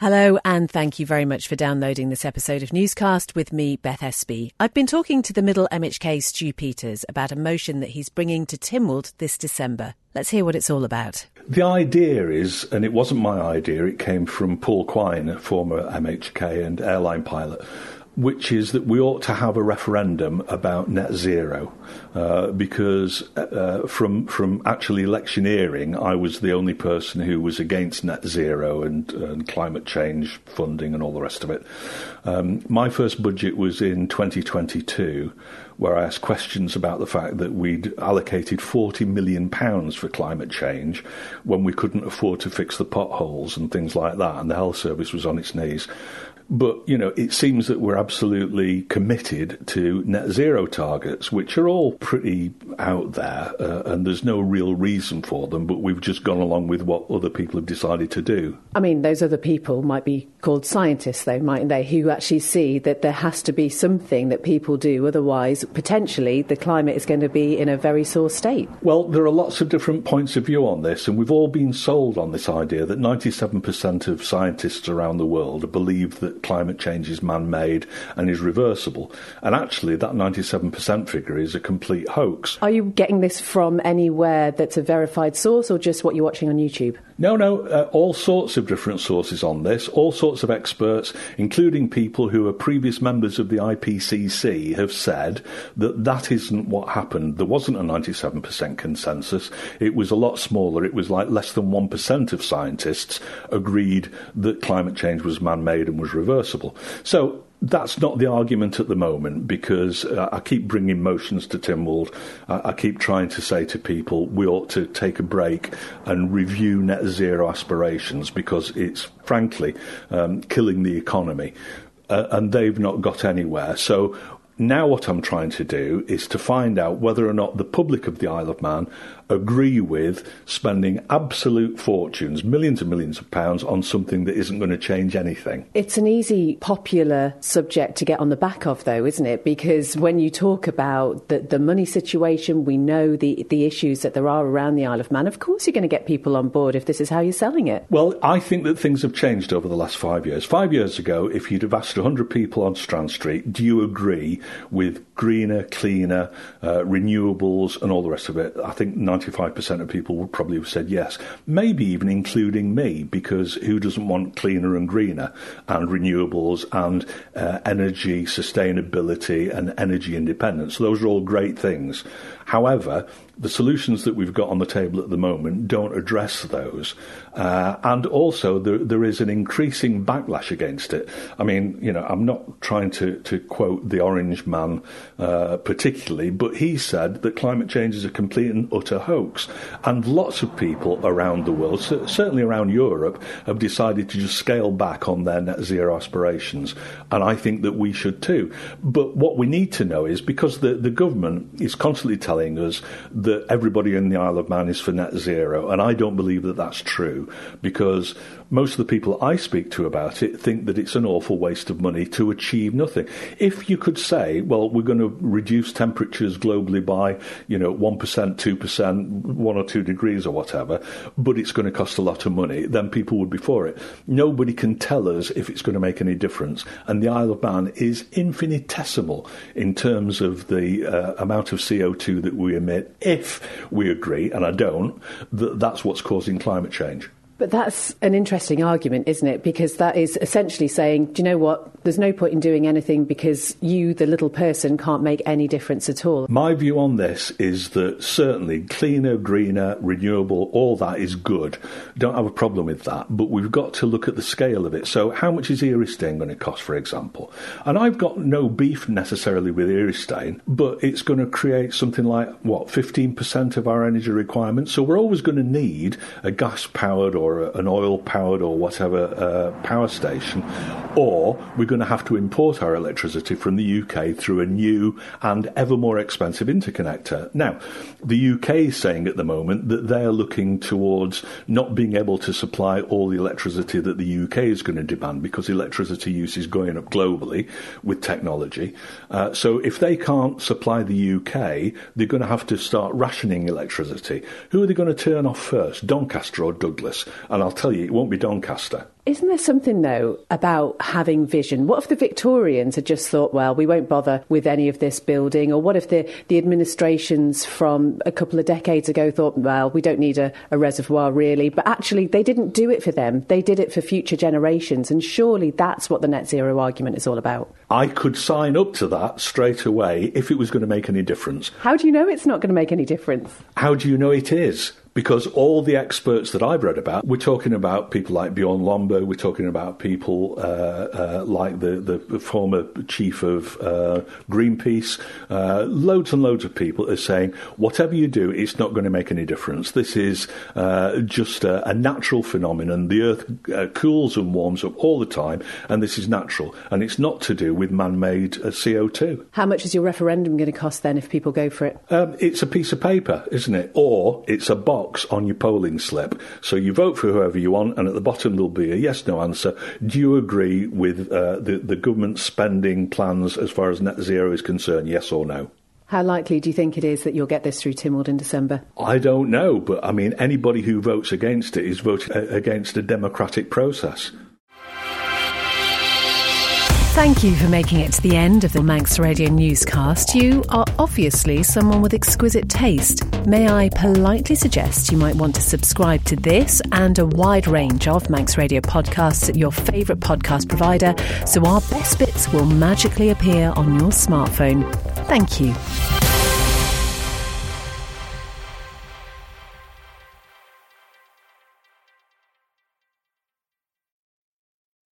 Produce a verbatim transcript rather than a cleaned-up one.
Hello, and thank you very much for downloading this episode of Newscast with me, Beth Espy. I've been talking to the Middle M H K Stu Peters about a motion that he's bringing to Tynwald this December. Let's hear what it's all about. The idea is, and it wasn't my idea, it came from Paul Quine, a former M H K and airline pilot, which is that we ought to have a referendum about net zero, uh, because uh, from from actually electioneering, I was the only person who was against net zero and, and climate change funding and all the rest of it. Um, my first budget was in twenty twenty-two, where I asked questions about the fact that we'd allocated forty million pounds for climate change when we couldn't afford to fix the potholes and things like that, and the health service was on its knees. But, you know, it seems that we're absolutely committed to net zero targets, which are all pretty out there, uh, and there's no real reason for them, but we've just gone along with what other people have decided to do. I mean, those other people might be called scientists, though, mightn't they, who actually see that there has to be something that people do, otherwise, potentially, the climate is going to be in a very sore state. Well, there are lots of different points of view on this, and we've all been sold on this idea that ninety-seven percent of scientists around the world believe that climate change is man-made and is reversible. And actually, that ninety-seven percent figure is a complete hoax. Are you getting this from anywhere that's a verified source, or just what you're watching on YouTube? No, no, uh, all sorts of different sources on this, all sorts of experts, including people who are previous members of the I P C C, have said that that isn't what happened. There wasn't a ninety-seven percent consensus. It was a lot smaller. It was like less than one percent of scientists agreed that climate change was man-made and was reversible. So that's not the argument at the moment, because uh, I keep bringing motions to Tynwald. Uh, I keep trying to say to people we ought to take a break and review net zero aspirations, because it's, frankly, um, killing the economy. Uh, and they've not got anywhere. So now what I'm trying to do is to find out whether or not the public of the Isle of Man agree with spending absolute fortunes, millions and millions of pounds, on something that isn't going to change anything. It's an easy, popular subject to get on the back of, though, isn't it? Because when you talk about the, the money situation, we know the, the issues that there are around the Isle of Man. Of course you're going to get people on board if this is how you're selling it. Well, I think that things have changed over the last five years. Five years ago, if you'd have asked one hundred people on Strand Street, do you agree with greener, cleaner, uh, renewables and all the rest of it, I think ninety-five percent of people would probably have said yes. Maybe even including me, because who doesn't want cleaner and greener and renewables and uh, energy sustainability and energy independence? Those are all great things. However, the solutions that we've got on the table at the moment don't address those. Uh, and also, there, there is an increasing backlash against it. I mean, you know, I'm not trying to, to quote the Orange Man uh, particularly, but he said that climate change is a complete and utter hoax. And lots of people around the world, certainly around Europe, have decided to just scale back on their net zero aspirations. And I think that we should too. But what we need to know is, because the, the government is constantly telling us that everybody in the Isle of Man is for net zero, and I don't believe that that's true, because most of the people I speak to about it think that it's an awful waste of money to achieve nothing. If you could say, well, we're going to reduce temperatures globally by, you know, one percent, two percent, one or two degrees or whatever, but it's going to cost a lot of money, then people would be for it. Nobody can tell us if it's going to make any difference. And the Isle of Man is infinitesimal in terms of the uh, amount of C O two that we emit, if we agree, and I don't, that that's what's causing climate change. But that's an interesting argument, isn't it? Because that is essentially saying, do you know what? There's no point in doing anything because you, the little person, can't make any difference at all. My view on this is that certainly cleaner, greener, renewable, all that is good. Don't have a problem with that. But we've got to look at the scale of it. So how much is Eristane going to cost, for example? And I've got no beef necessarily with Eristane, but it's going to create something like, what, fifteen percent of our energy requirements? So we're always going to need a gas-powered or an oil-powered or whatever uh, power station, or we're going to have to import our electricity from the U K through a new and ever more expensive interconnector. Now, the U K is saying at the moment that they're looking towards not being able to supply all the electricity that the U K is going to demand, because electricity use is going up globally with technology. Uh, so if they can't supply the U K, they're going to have to start rationing electricity. Who are they going to turn off first, Doncaster or Douglas? And I'll tell you, it won't be Doncaster. Isn't there something, though, about having vision? What if the Victorians had just thought, well, we won't bother with any of this building? Or what if the, the administrations from a couple of decades ago thought, well, we don't need a, a reservoir, really? But actually, they didn't do it for them. They did it for future generations. And surely that's what the net zero argument is all about. I could sign up to that straight away if it was going to make any difference. How do you know it's not going to make any difference? How do you know it is? Because all the experts that I've read about, we're talking about people like Bjorn Lomborg, we're talking about people uh, uh, like the, the former chief of uh, Greenpeace. Uh, loads and loads of people are saying, whatever you do, it's not going to make any difference. This is uh, just a, a natural phenomenon. The Earth uh, cools and warms up all the time, and this is natural. And it's not to do with man-made uh, C O two. How much is your referendum going to cost then if people go for it? Um, it's a piece of paper, isn't it? Or it's a box on your polling slip. So you vote for whoever you want, and at the bottom there'll be a yes-no answer. Do you agree with uh, the, the government spending plans as far as net zero is concerned, yes or no? How likely do you think it is that you'll get this through Tynwald in December? I don't know, but I mean, anybody who votes against it is voting against a democratic process. Thank you for making it to the end of the Manx Radio newscast. You are obviously someone with exquisite taste. May I politely suggest you might want to subscribe to this and a wide range of Manx Radio podcasts at your favourite podcast provider so our best bits will magically appear on your smartphone. Thank you.